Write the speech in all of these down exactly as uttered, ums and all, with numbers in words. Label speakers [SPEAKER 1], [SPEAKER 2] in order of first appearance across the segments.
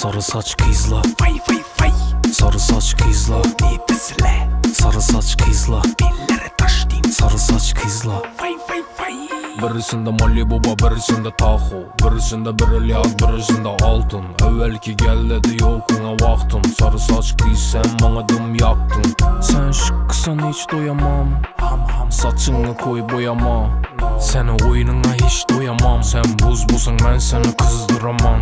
[SPEAKER 1] Sarı saç kızla,
[SPEAKER 2] Vay vay vay,
[SPEAKER 1] sarı saç kızla,
[SPEAKER 2] nefesle
[SPEAKER 1] sarı saç kızla,
[SPEAKER 2] dillere taş din.
[SPEAKER 1] sarı saç kızla.
[SPEAKER 2] Vay vay vay.
[SPEAKER 1] Birisinde Malibu, birisinde Tahoe, birisinde bir Iliad, birisinde altın. Evvelki gel dedi yokuna vaktim. Sarı saç kız sen bana dım yaktın. Sen şıkkısan hiç doyamam.
[SPEAKER 2] Ham ham
[SPEAKER 1] Saçını koy boyama. Senin oyununa hiç doyamam. Sen buz busun ben seni kızdıramam.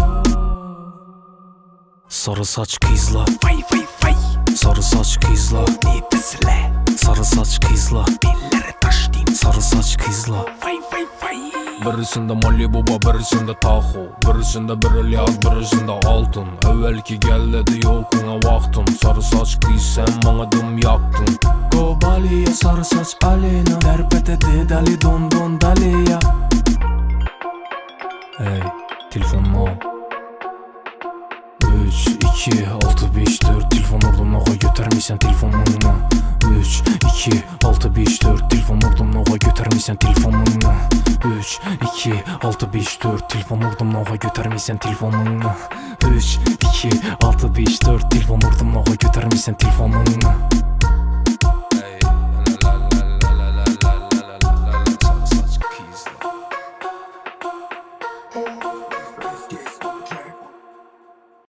[SPEAKER 1] Sarı saç kızla,
[SPEAKER 2] vay vay vay,
[SPEAKER 1] sarı saç kızla,
[SPEAKER 2] nefesle
[SPEAKER 1] sarı saç kızla,
[SPEAKER 2] dillere taş din.
[SPEAKER 1] sarı saç kızla.
[SPEAKER 2] Vay vay vay.
[SPEAKER 1] Birisinde Malibu, birisinde Tahoe, birisinde bir Iliad, birisinde altın. Evvelki gel dedi yokuna vaktim. Sarı saç kız sen bana dım yaktın. Go Bali'ye sarı saç Aleyna, terpete de dali don don daliya. Hey telefonum o. Üç, iki, altı, beş, dört. Telefon ordum noğa götürmeysen telefonunu. Üç, iki, altı, beş, dört. Telefon ordum noğa götürmeysen telefonunu. Üç, iki, altı, beş, dört. Telefon ordum noğa götürmeysen telefonunu. Üç, iki, altı, beş, dört. Telefon ordum noğa götürmeysen telefonunu.